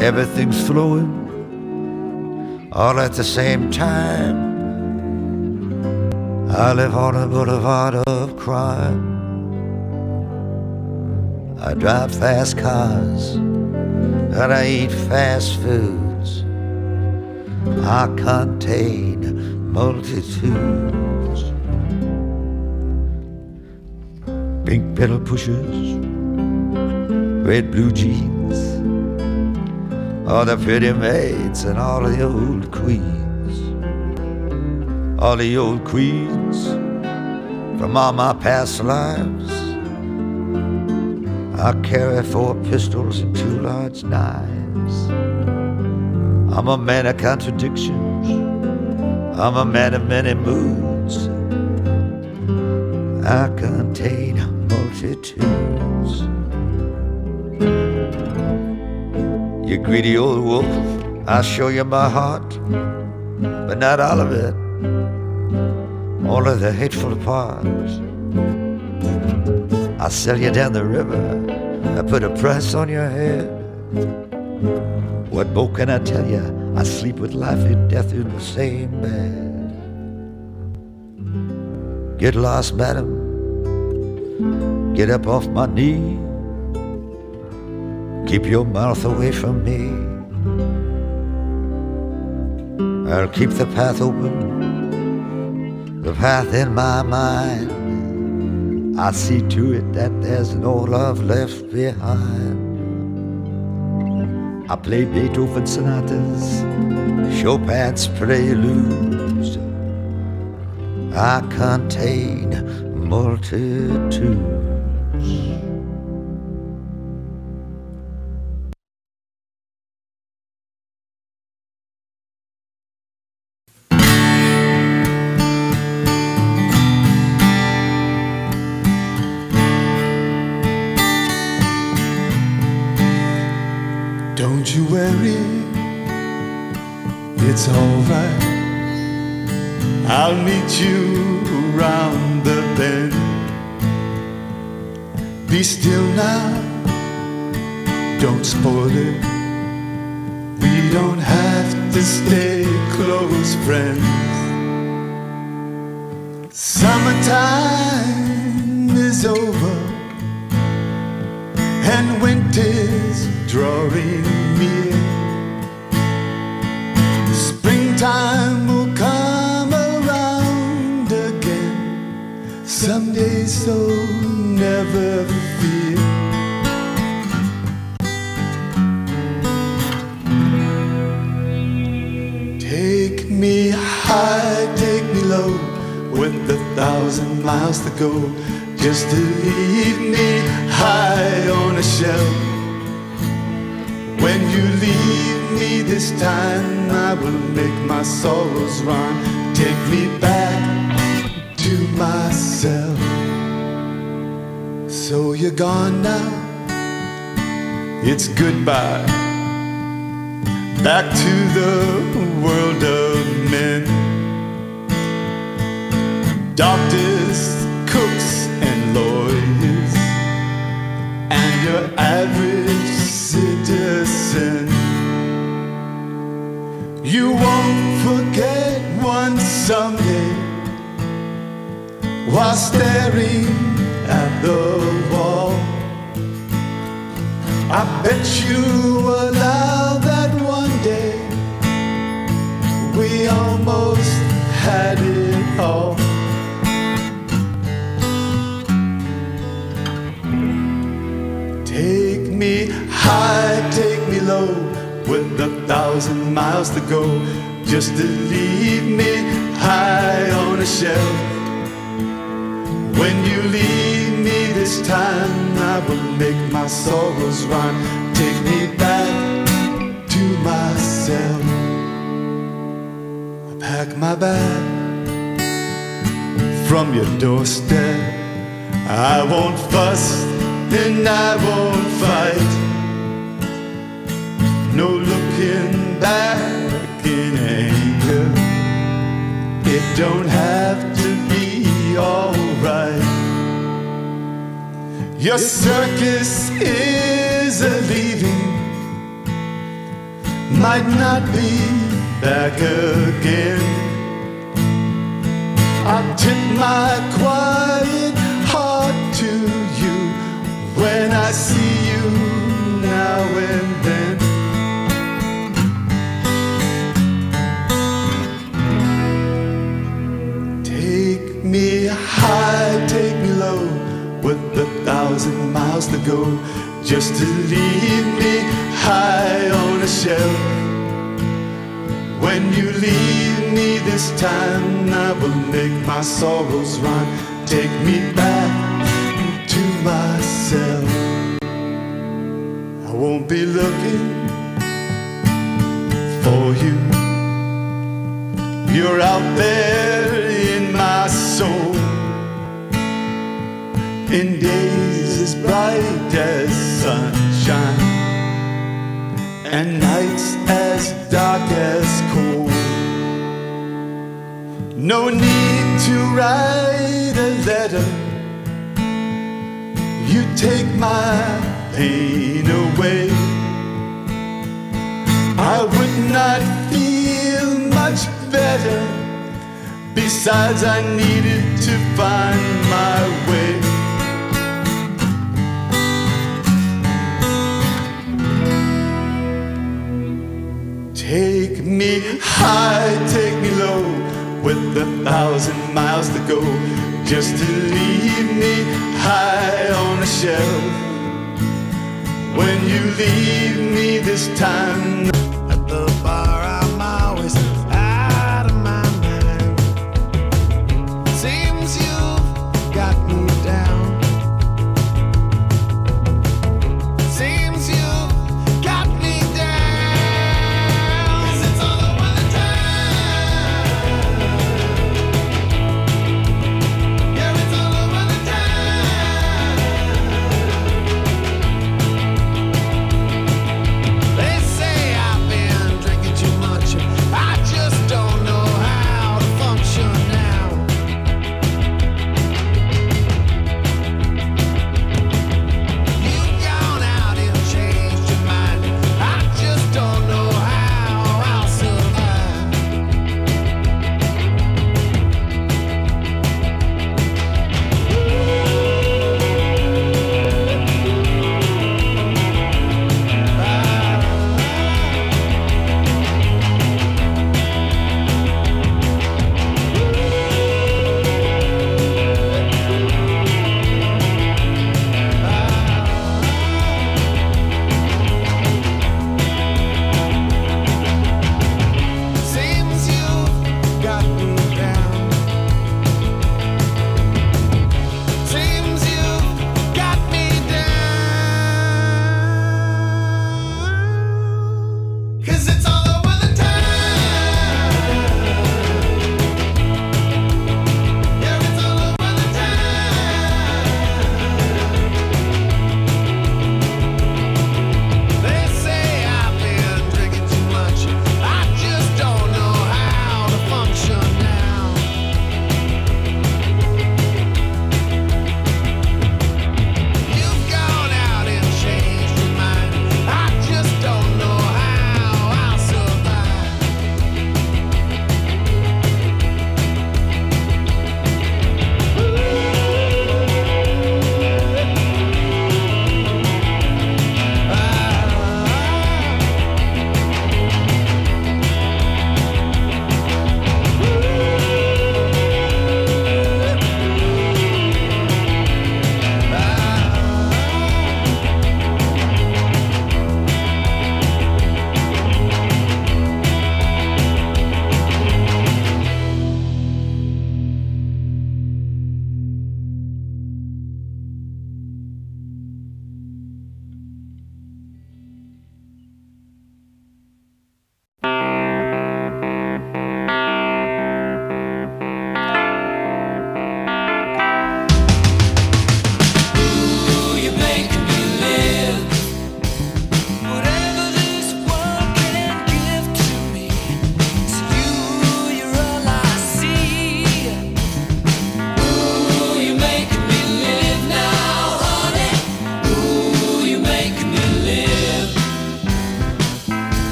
everything's flowing all at the same time. I live on a boulevard of crime. I drive fast cars and I eat fast foods. I contain multitudes. Pink pedal pushers, red blue jeans, all the pretty maids and all the old queens. All the old queens from all my past lives. I carry 4 pistols and 2 large knives. I'm a man of contradictions. I'm a man of many moods. I contain multitudes. You greedy old wolf, I'll show you my heart, but not all of it, all of the hateful parts. I'll sell you down the river, I put a price on your head. What more can I tell you? I sleep with life and death in the same bed. Get lost, madam, get up off my knee. Keep your mouth away from me. I'll keep the path open, the path in my mind. I see to it that there's no love left behind. I play Beethoven sonatas, Chopin's preludes. I contain multitudes. Don't you worry, it's alright. I'll meet you around the bend. Be still now, don't spoil it. We don't have to stay close friends. Summertime is over and winter's drawing near. Springtime will come around again someday, so never fear. Take me high, take me low, with 1,000 miles to go, just to leave me high on a shelf. When you leave me this time, I will make my sorrows run. Take me back to myself. So you're gone now, it's goodbye. Back to the world of men. Doctors, cooks, and lawyers, and your average citizen. You won't forget one someday, while staring at the wall. I bet you allow that one day we almost had it all. Take me high, take me low, with 1,000 miles to go, just to leave me high on a shelf. When you leave me this time, I will make my sorrows run. Take me back to myself. I pack my bag from your doorstep. I won't fuss and I won't fight. No looking back in anger. It don't have to be alright. Your circus is a leaving, might not be back again. I tip my quiet heart to you when I see you now and then. Take me high, take me low, with 1,000 miles to go, just to leave me high on a shelf. When you leave me this time, I will make my sorrows run. Take me back to myself. I won't be looking for you. You're out there in my soul, in days as bright as sunshine, and nights as dark as cold. No need to write a letter, you take my pain away. I would not feel much better, besides I needed to find my way. Take me high, take me low, with 1,000 miles to go, just to leave me high on a shelf. When you leave me this time at the bar, I'm always out of my mind. Seems you've got me down. Seems you've got me down. 'Cause it's all over the time. Yeah, it's all over the time. They say I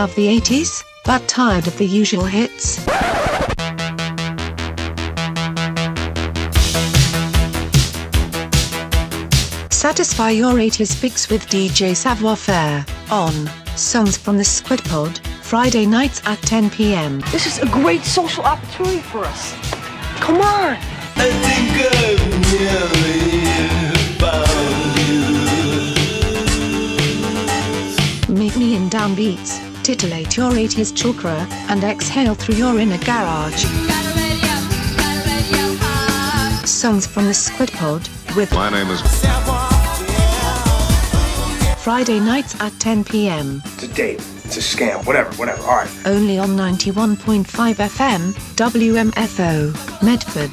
love the 80s, but tired of the usual hits? Satisfy your 80s fix with DJ Savoir Faire on Songs from the Squid Pod, Friday nights at 10 p.m. This is a great social opportunity for us. Come on! I think I've nearly found you. Meet me in downbeats, titillate your 80s chakra, and exhale through your inner garage. Songs from the Squid Pod with My name is Friday nights at 10 p.m. It's a date. It's a scam. Whatever. All right. Only on 91.5 FM, WMFO, Medford.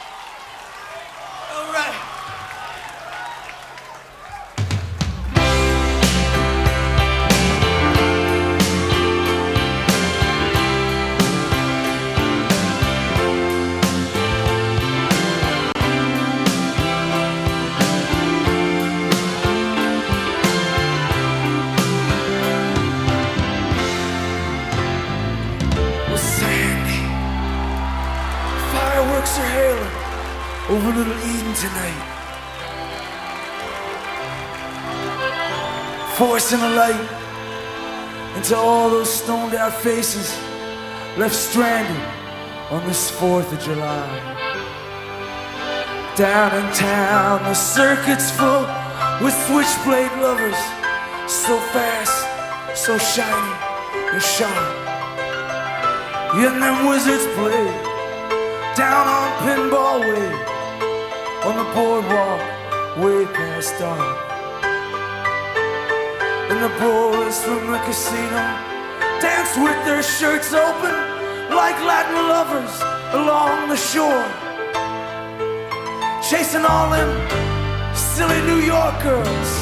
Over Little Eden tonight, forcing a light into all those stoned out faces left stranded on this 4th of July. Down in town, the circuit's full with switchblade lovers, so fast, so shiny and sharp. And them wizards play down on Pinball Way, on the boardwalk, way past dark. And the boys from the casino dance with their shirts open like Latin lovers along the shore, chasing all them silly New York girls.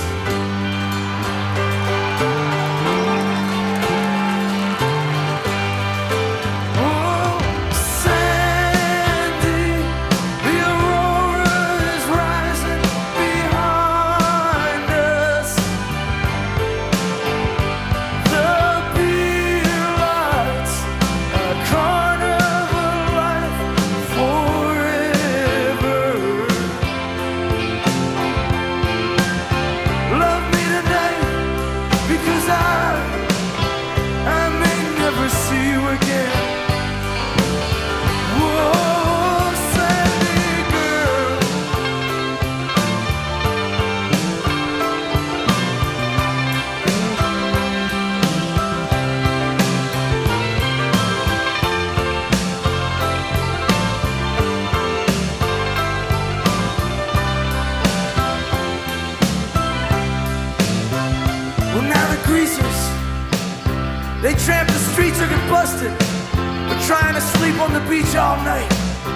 They tramp the streets or get busted for trying to sleep on the beach all night.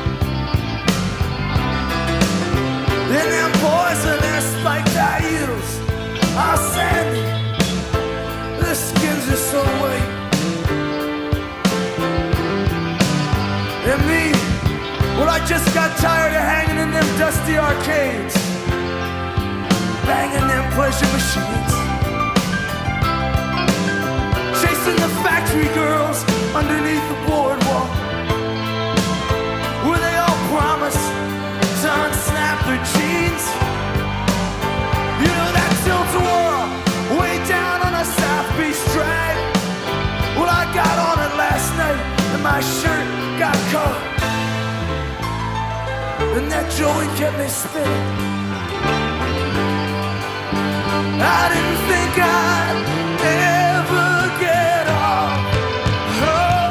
Then them boys in their spiked high heels are sandy, their skins are so white. And me, well, I just got tired of hanging in them dusty arcades, banging them pleasure machines, chasing the factory girls underneath the boardwalk, where they all promise to unsnap their jeans. You know that tilt-a-whirl way down on a South Beach drag? Well, I got on it last night and my shirt got caught, and that joint kept me spinning. I didn't think I'd ever get off. Oh,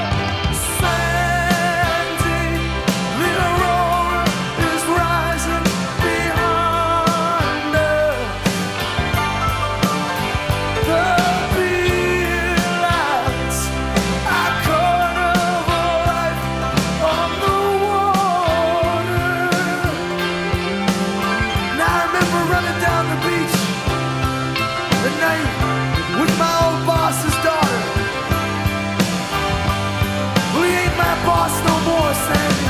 Sandy, the aurora is rising behind us. The beer lights are carnival life on the water. Now I remember running down the beach at night with my old boss's daughter. Well, he ain't my boss no more, Sandy.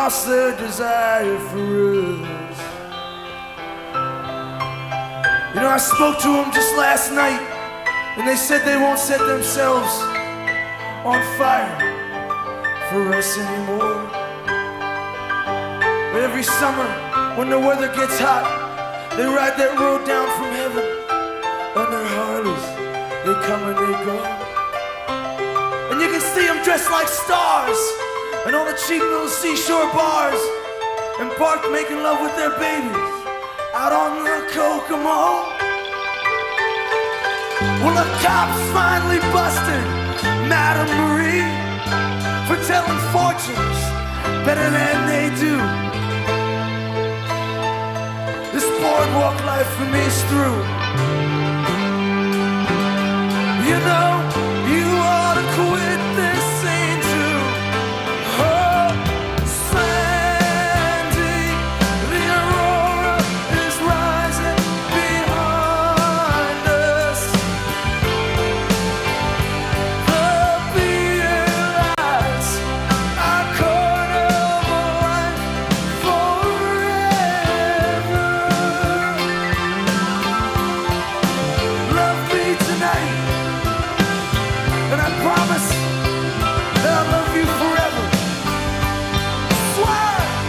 lost their desire for us. You know, I spoke to them just last night, and they said they won't set themselves on fire for us anymore. But every summer, when the weather gets hot, they ride that road down from heaven on their Harleys. They come and they go, and you can see them dressed like stars and all the cheap little seashore bars, and parked making love with their babies out on the Kokomo. Well, the cops finally busted Madame Marie for telling fortunes better than they do. This boardwalk life for me is through. You know, you ought to quit this scene too. Oh, Sandy, the aurora is rising behind us. The beer lights are carnival forever. Love me tonight, and I promise that I'll love you forever. Swear!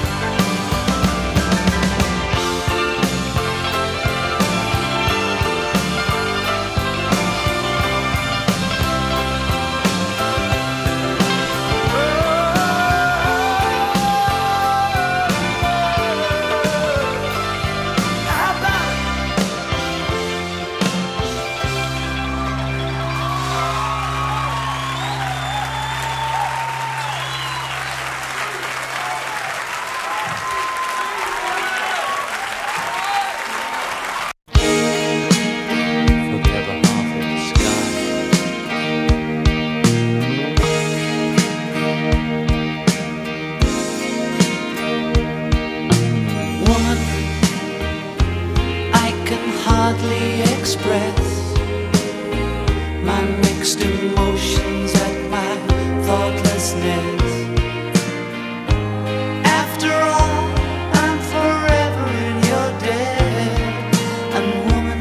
How about it? For the other half of the sky. Woman, I can hardly express my mixed emotions at my thoughtlessness. After all, I'm forever in your debt. And woman,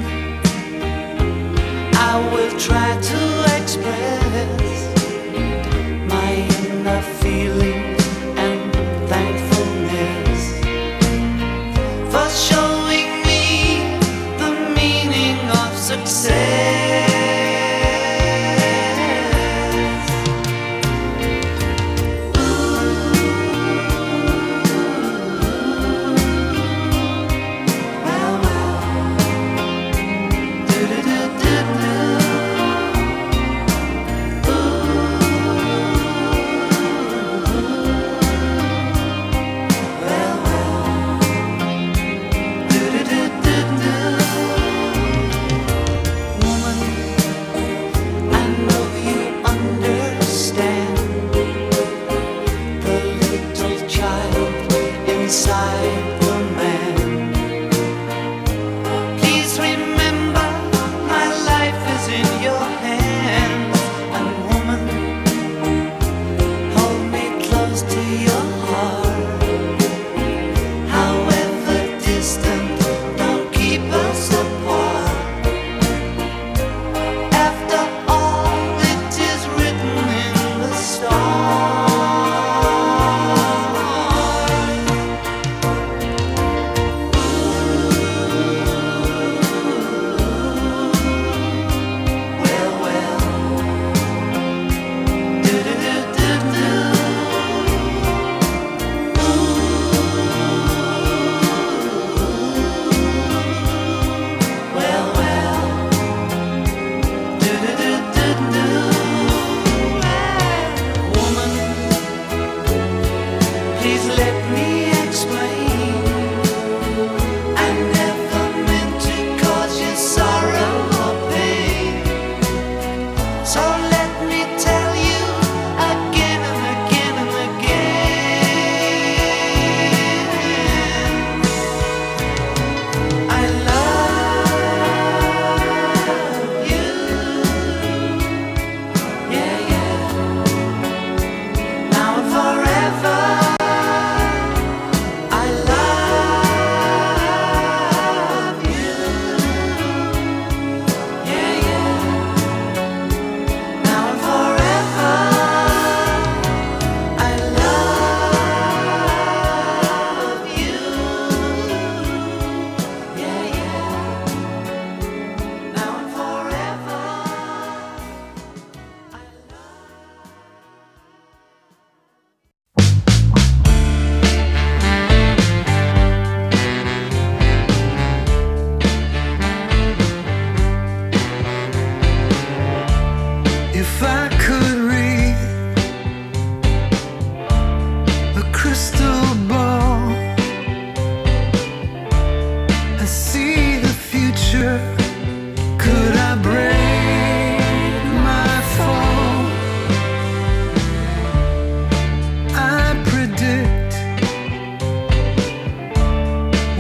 I will try to express my inner feelings and thankfulness for showing me the meaning of success. Well, do-do-do-do-do. Woman, I know you understand the little child inside the man. Please remember, my life is in your hands. And woman, hold me close to your heart. However distant, don't keep us apart. After all, it is written in the stars.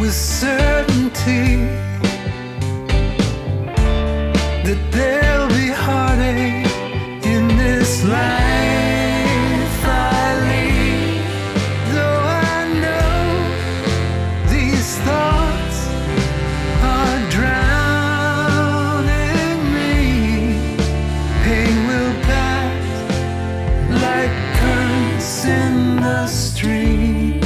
with certainty that there'll be heartache in this life I lead. Though I know these thoughts are drowning me, pain will pass like currents in the stream.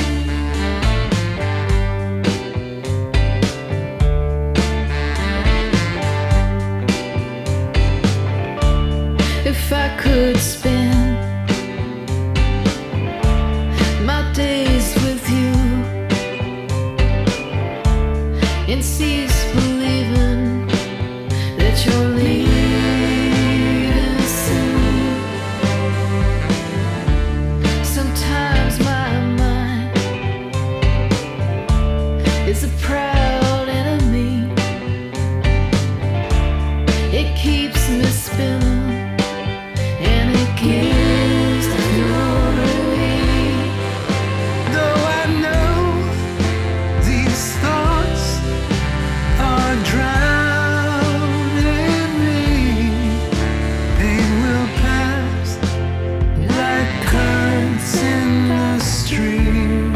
If I could spend my days with you and cease believing that you're leaving soon. Sometimes my mind is a proud enemy. It keeps me spinning. Though I know these thoughts are drowning me, pain will pass like currents in the stream.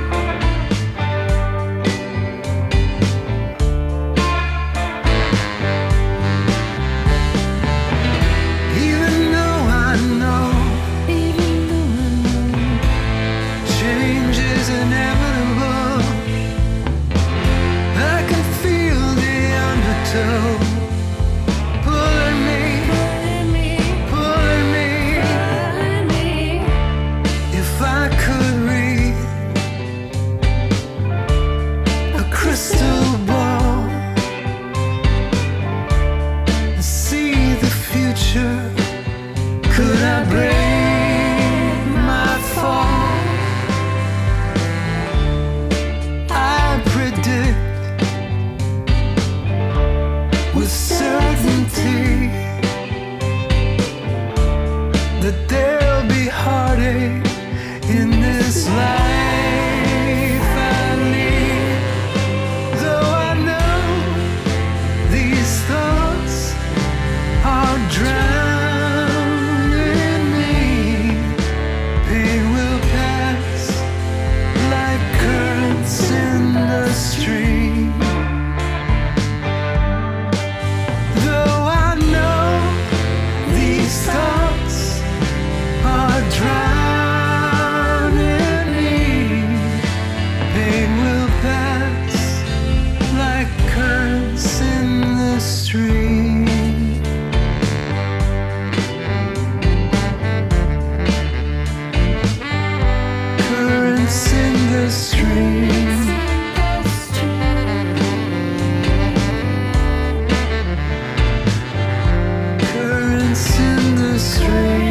Even though I know change is inevitable, I can feel the undertow pulling me. If I could read a crystal ball and see the future, could I break my fall? I predict with certainty that there'll be heartache in this life I lead. Though I know these thoughts are drowning me, pain will pass like currents in the stream. Though I know these thoughts are drowning me, pain will pass like currents in the stream. Currents in the stream. Currents in the stream.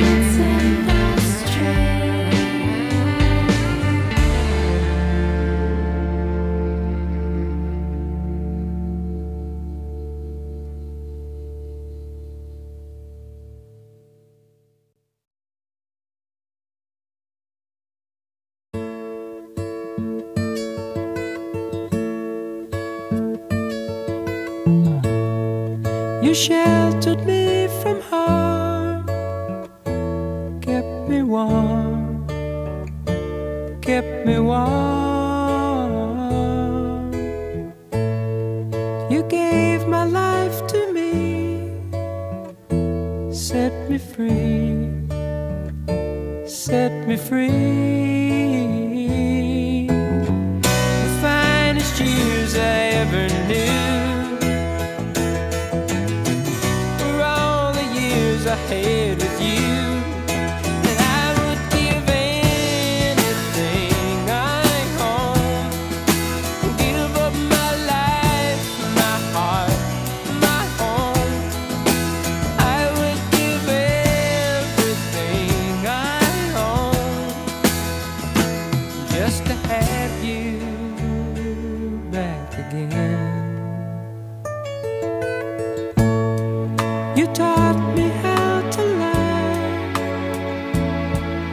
You sheltered me from harm, kept me warm, kept me warm. You gave my life to me, set me free, set me free. The finest years I ever knew, I had with you, and I would give anything I own, give up my life, my heart, my home. I would give everything I own just to have you back again. You taught me how to love,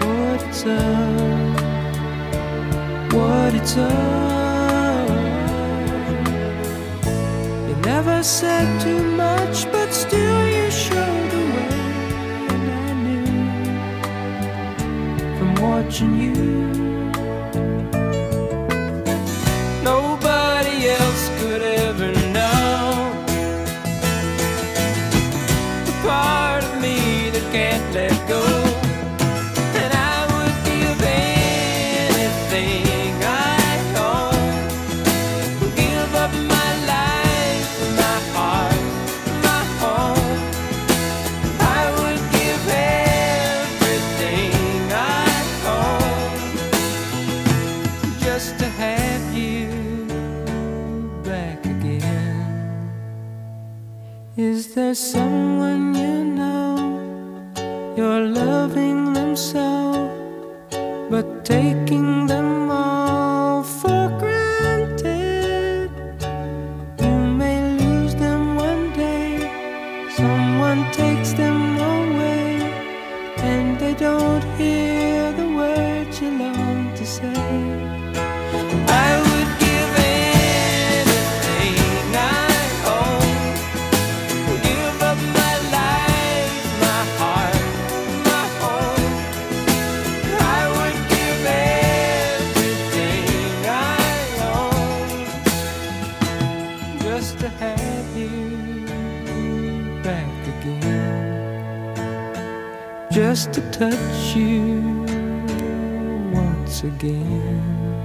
what it's all never said too much, but still you showed the way. And I knew from watching you, nobody else could ever know the part of me that can't let go. And I would give anything I own, give up my life, my heart, my home. I would give everything I own just to have you back again. Is there someone you know, you're loving them so, but taking them all for granted? You may lose them one day, someone takes them away, and they don't hear the words you long to say. I would give anything I own, give up my life, my heart, my home. I would give everything I own just to have you back again, just to touch you once again.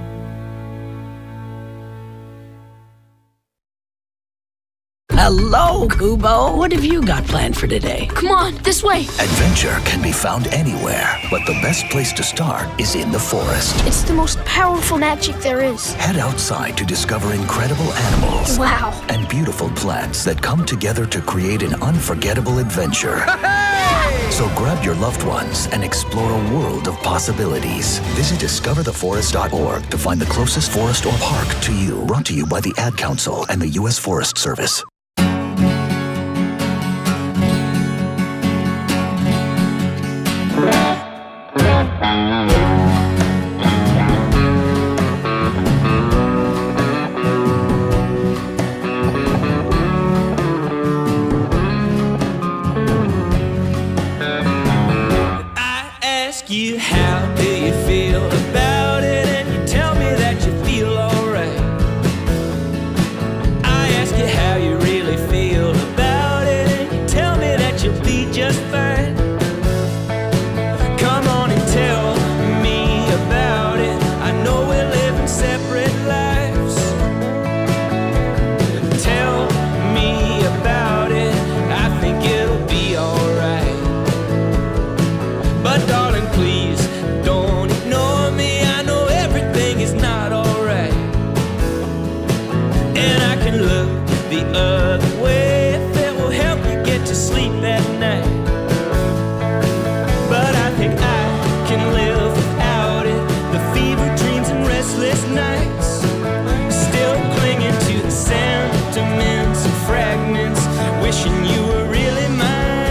Hello, Kubo. What have you got planned for today? Come on, this way. Adventure can be found anywhere, but the best place to start is in the forest. It's the most powerful magic there is. Head outside to discover incredible animals Wow. and beautiful plants that come together to create an unforgettable adventure. So grab your loved ones and explore a world of possibilities. Visit discovertheforest.org to find the closest forest or park to you. Brought to you by the Ad Council and the U.S. Forest Service. You, how do you feel about it? And you tell me that you feel alright. I ask you how you really feel about it, and you tell me that you'll be just fine. Come on and tell me about it. I know we're living separate lives. Tell me about it. I think it'll be alright. But darling, please don't ignore me. I know everything is not alright, and I can look the other way if it will help you get to sleep that night. But I think I can live without it, the fever dreams and restless nights, still clinging to the sentiments and fragments, wishing you were really mine.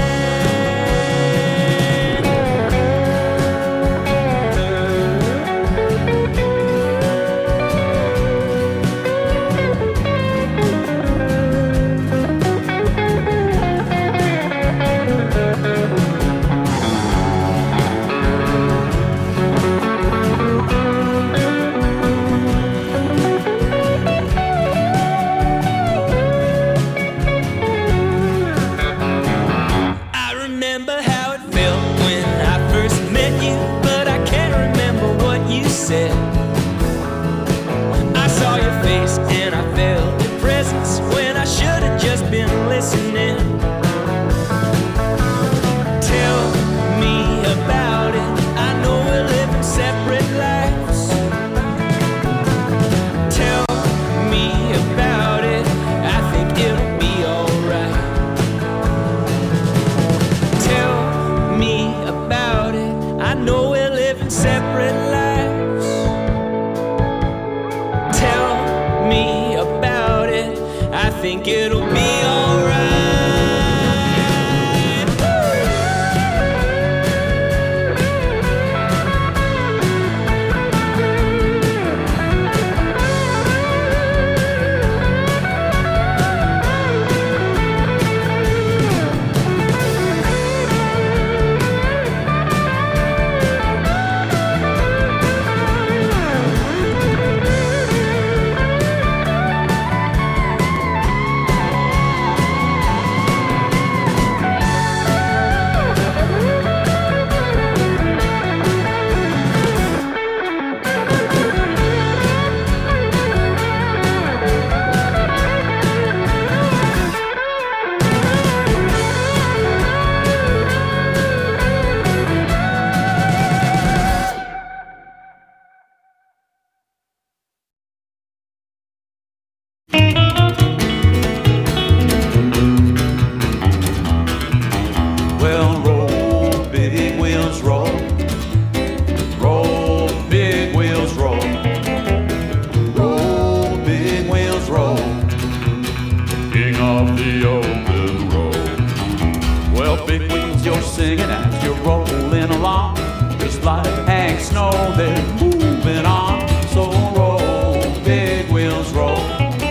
think it'll be alright. snow, they're moving on. So roll, big wheels roll.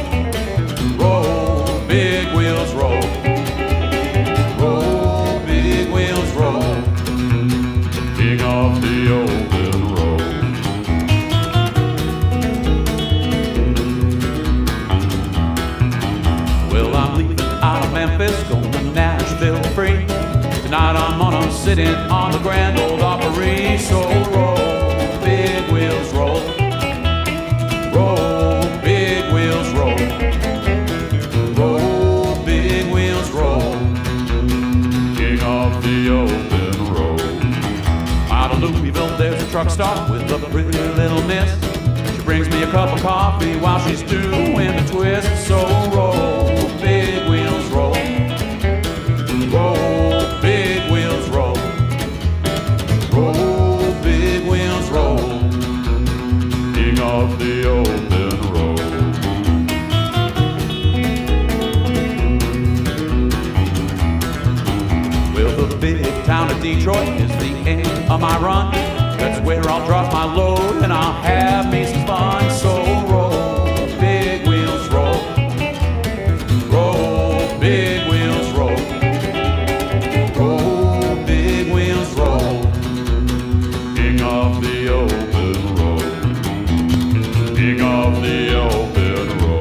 Roll, big wheels roll. Roll, big wheels roll. King of the open road. Well, I'm leaving out of Memphis, going to Nashville free. Tonight I'm gonna sit in on the Grand Ole Opry. So roll, big wheels roll. Roll, big wheels roll. Roll, big wheels roll. King of the open road. Out of Louisville there's a truck stop with a pretty little miss. She brings me a cup of coffee while she's doing the twist. So roll, big wheels roll. Roll, big wheels roll. Roll, big wheels roll. King of the open road. Well, the big town of Detroit is the end of my run. That's where I'll drop my load and I'll have me some fun. So roll, big wheels roll. Roll, big wheels roll. Roll, big wheels roll. King of the open road. King of the open road.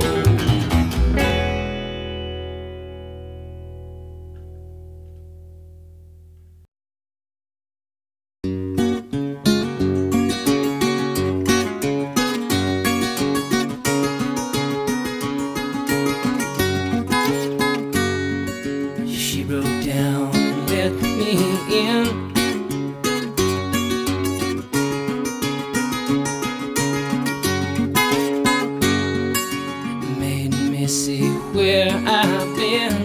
She broke down and let me in. Made me see where I've been.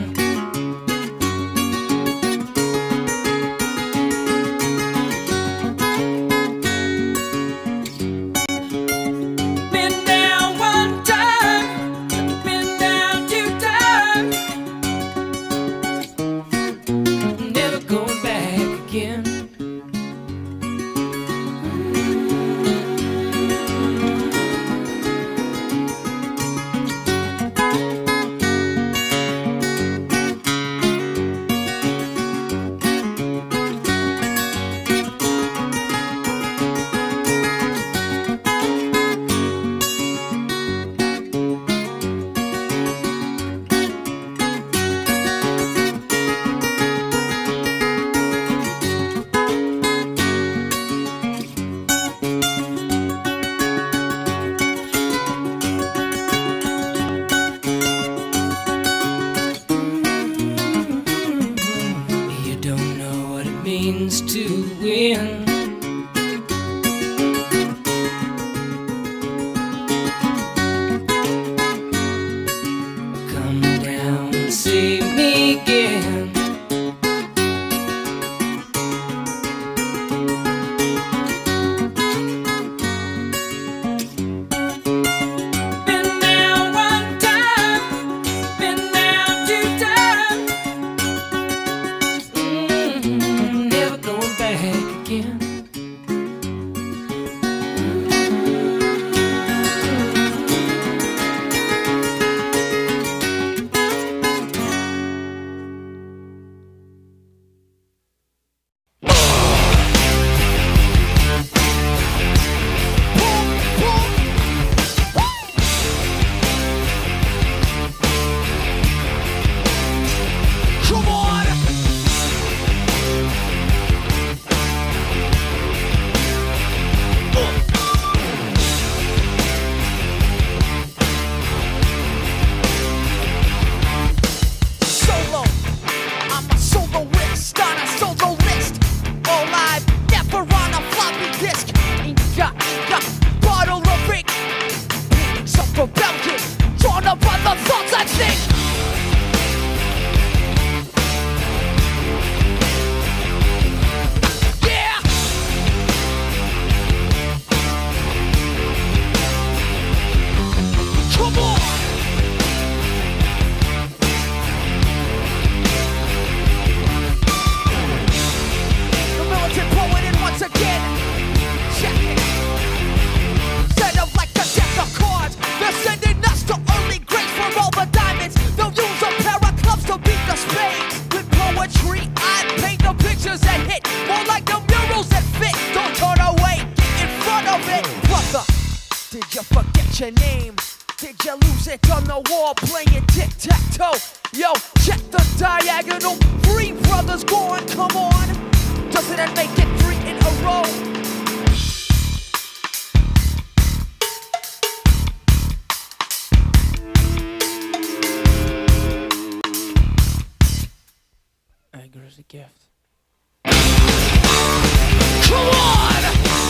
Been down one time, been down two times. Never going back again. You don't know what it means to win. Come down and see me again. Been down one time, been down two times. Never going back again. Come on! Solo, I'm a soloist on a solo list. All live, never on a floppy disk. Inca, bottle of ink. Some rebellion, drawn up by the thoughts I think. Yeah! Come on! The militant poet in once again. Check. lose it on the wall playing tic-tac-toe. Yo, check the diagonal. 3 brothers going, come on. Doesn't it make it 3 in a row? Anger is a gift. Come on!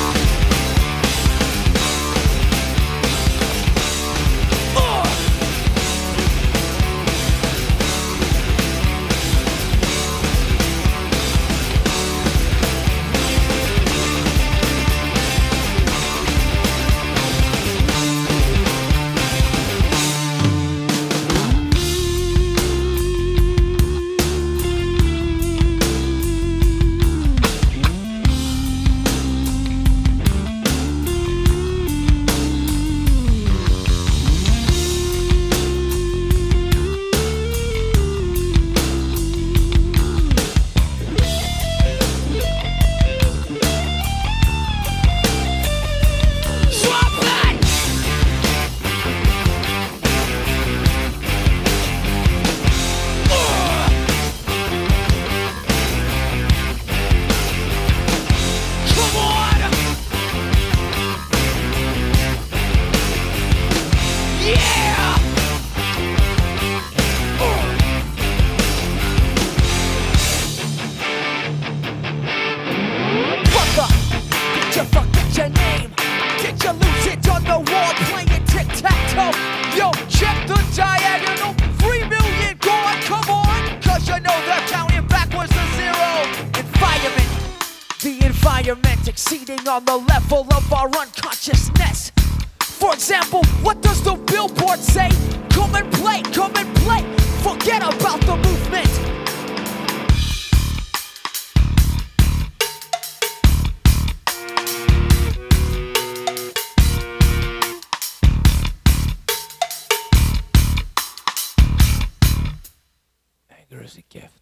Exceeding on the level of our unconsciousness. For example, what does the billboard say? Come and play, forget about the movement. Anger is a gift.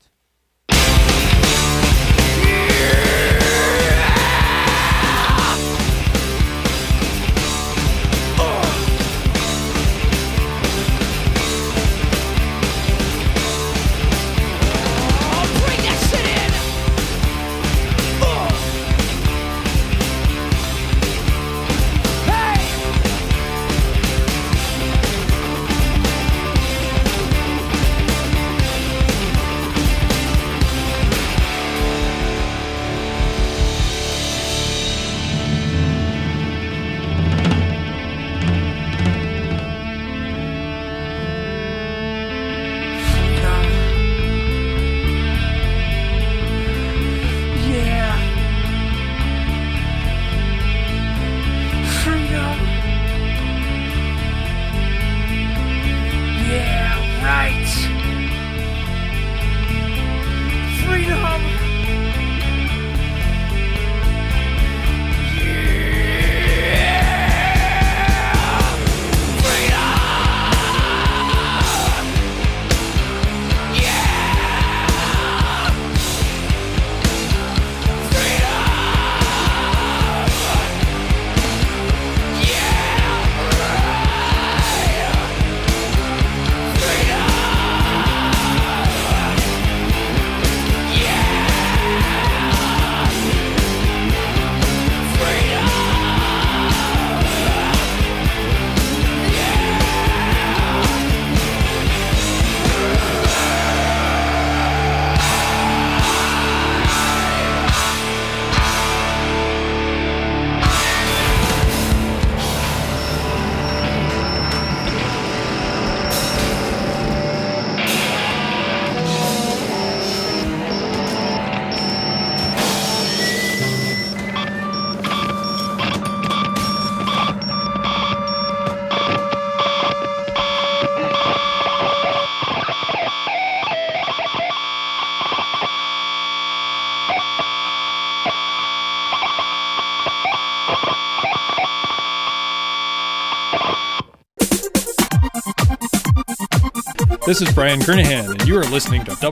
This is Brian Kernahan, and you are listening to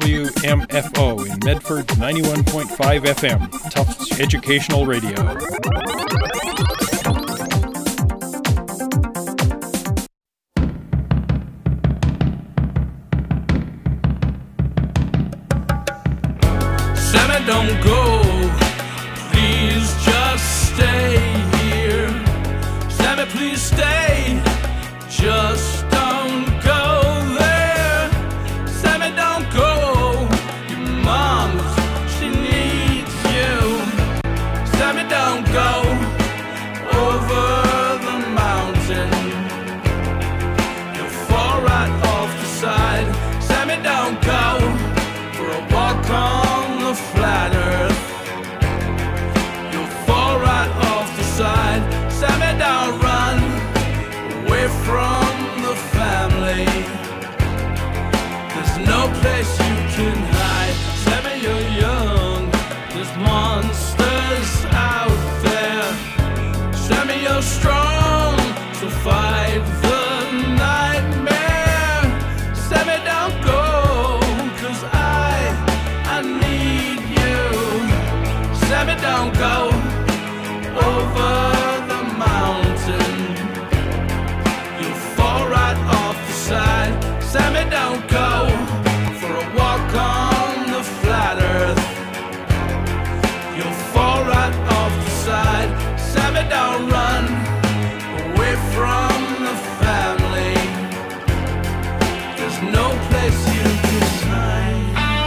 WMFO in Medford's 91.5 FM, Tufts Educational Radio. don't go. Please just stay here. Sammy, please stay. Just don't go there. Sammy, don't go. Your mom, she needs you. Sammy, don't go over the mountain. You'll fall right off the side. Sammy, don't go for a walk on the flat earth. You'll fall right off the side. Sammy, don't run away from the family. There's no place you can hide. Sammy, you're young. There's monsters out there. Sammy, you're strong, so fight the nightmare. Sammy, don't go, 'cause I need you. Sammy, don't go over the mountain. You'll fall right off the side. Sammy, don't go for a walk on the flat earth. You'll fall right off the side. Sammy, don't run away from the family. There's no place you can hide.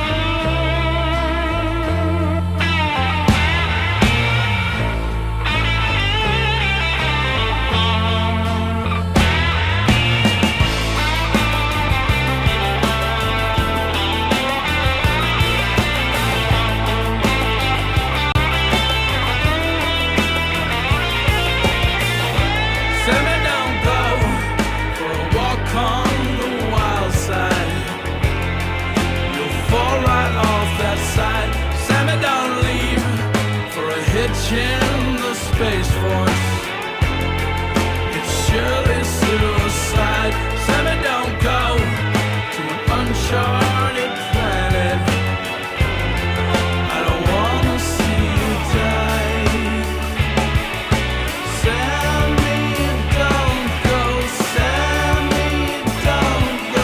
Sammy, don't go for a walk on the wild side. You'll fall right off that side. Sammy, don't leave for a hitch in the Space Force. It's surely suicide. Sammy, don't go to an uncharted planet. I don't wanna see you die. Sammy, don't go. Sammy, don't go.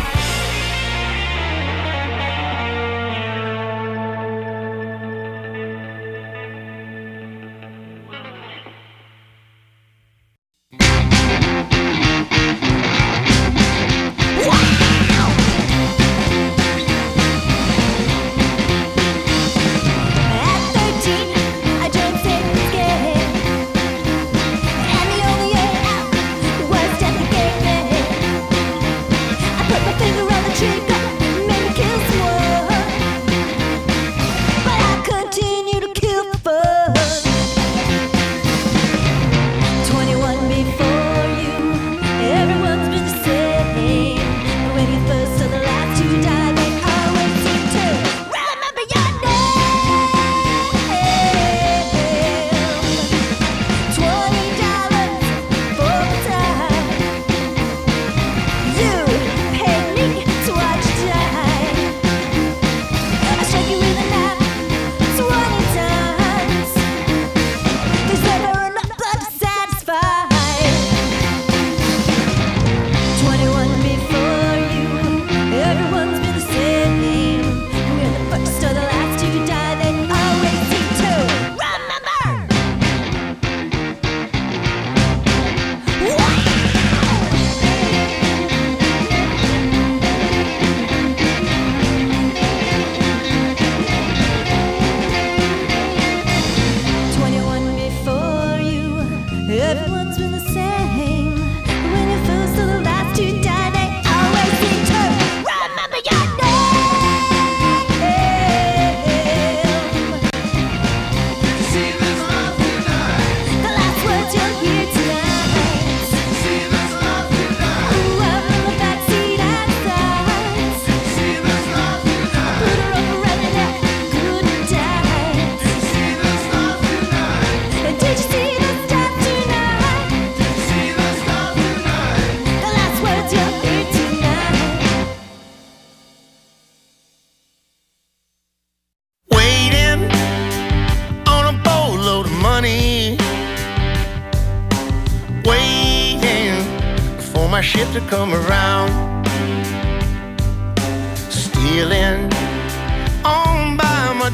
my ship to come around. Stealing on by my door.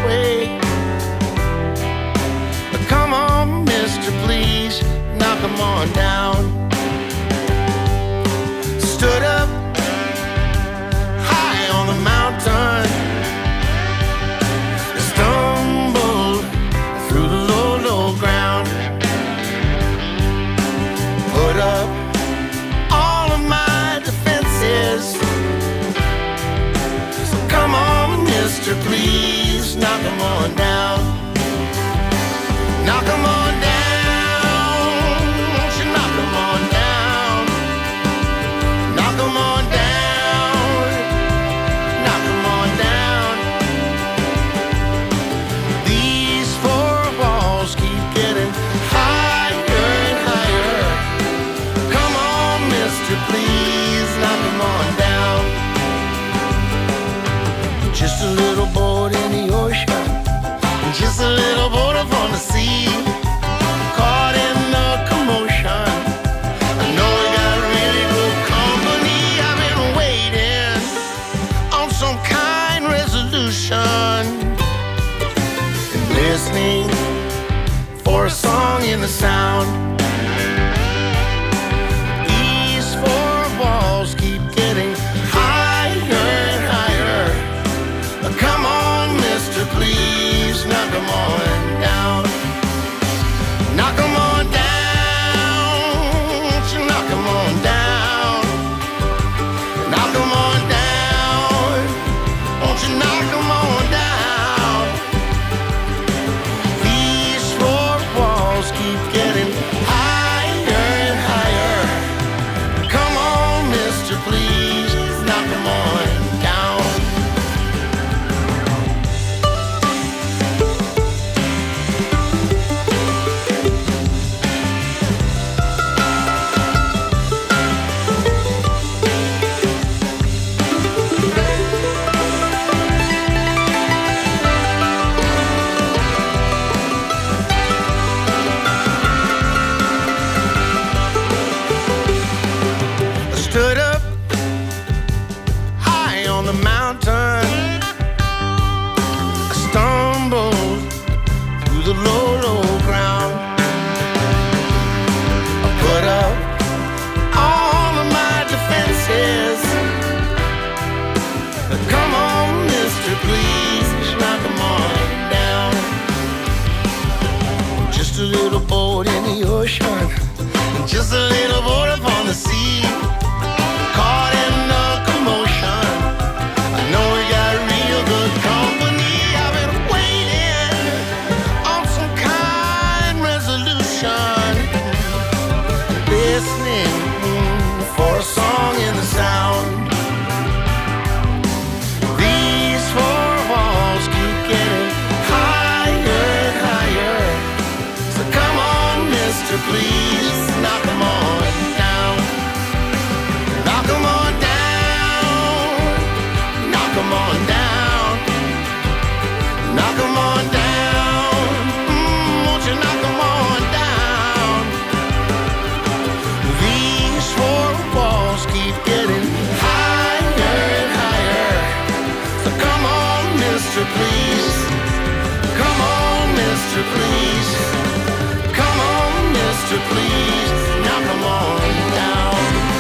way. Come on, mister, please, knock 'em on down. Stood up high on the mountain, stumbled through the low, low ground. Put up all of my defenses. So come on, mister, please, knock 'em on down. Knock 'em on down. Won't you knock 'em on down? Knock 'em on down. Knock 'em on down. These four walls keep getting higher and higher. Come on, mister, please, knock 'em on down. Just a little boat in the ocean, just a little boat up on the sea, caught in the commotion. I know we got really good company. I've been waiting on some kind resolution, and listening for a song in the sound. These four walls keep getting higher and higher. Come on, mister, please, knock 'em on down. Knock 'em on down. Won't you knock 'em on down? Knock 'em on down. Won't you knock 'em on down? These four walls keep getting higher and higher. Come on, mister, please, knock 'em on down. Stood up high on the mountain, I stumbled through the low, low ground. I put up all of my defenses. Come on, mister, please, knock 'em on down. Just a little boat in the ocean, just a little boat up on the sea, caught in the commotion. I know we got real good company. I've been waiting on some kind resolution, listening for a song in the sound. These four walls keep getting higher and higher. So come on, mister, please, knock 'em on down. Knock 'em on down. Knock 'em on down. Knock 'em on down. Won't you knock 'em on down? These four walls keep getting higher and higher. So come on, mister, please. Come on, mister, please. Come on, mister, please. Knock 'em on down.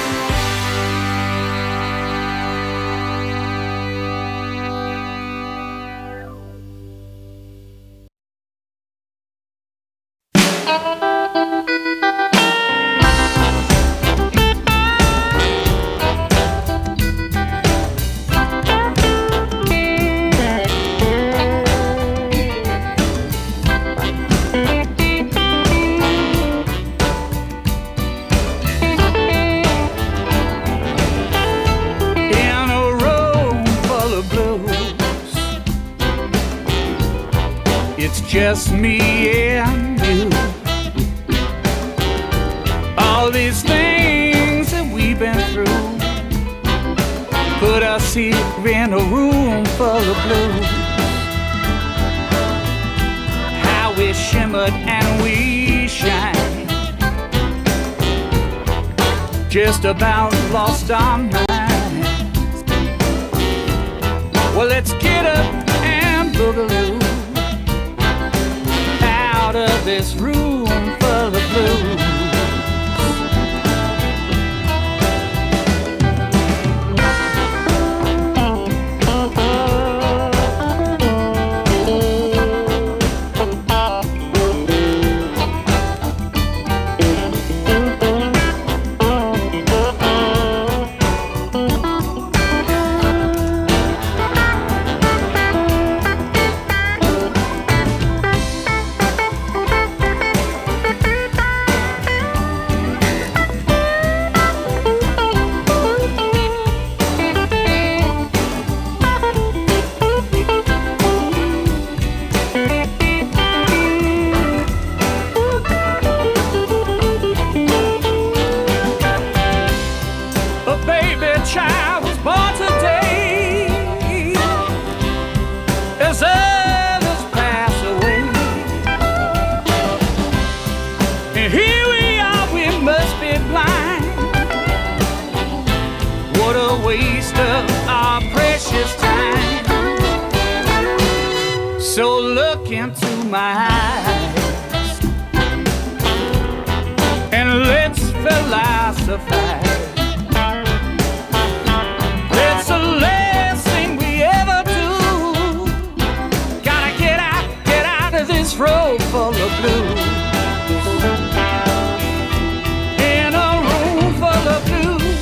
In a room full of blues, it's just me and you. All these things that we've been through put us here in a room full of blues. How we shimmered and we shine, just about lost our minds. Well, let's get up and boogaloo. this room full of blues. So look into my eyes and let's philosophize. It's the last thing we ever do. Gotta get out of this road full of blues. In a room full of blues.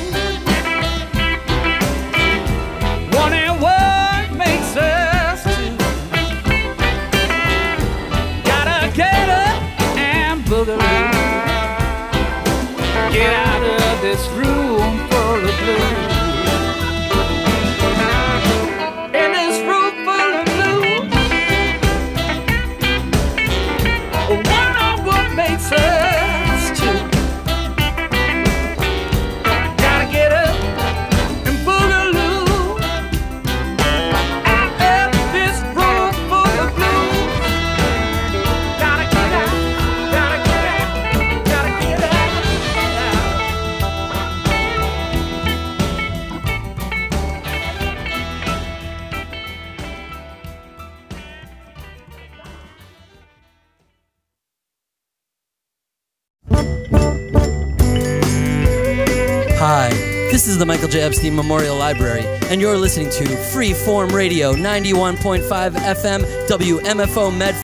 Wondering what makes us two. Get up and boogaloo. Get out of this room full of blues. In this room full of blues, wonder what makes us two. Gotta get up and boogaloo. Out of this room full of blues. Hi, this is the Michael J. Epstein Memorial Library, and you're listening to Freeform Radio 91.5 FM WMFO Medford.